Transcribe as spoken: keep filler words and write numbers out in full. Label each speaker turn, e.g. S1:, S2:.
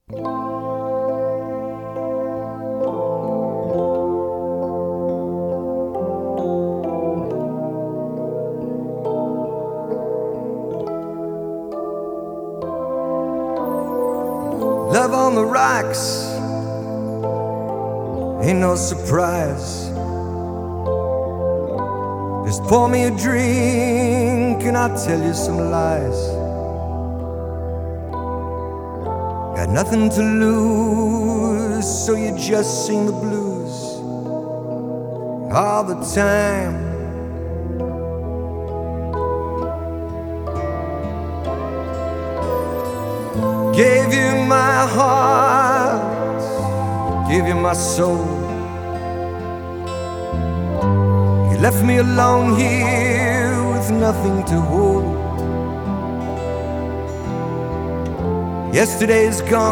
S1: Love on the rocks ain't no surprise. Just pour me a drink and I'll tell you some lies. Got nothing to lose, so you just sing the blues all the time. Gave you my heart, gave you my soul. You left me alone here with nothing to hold. Yesterday's gone.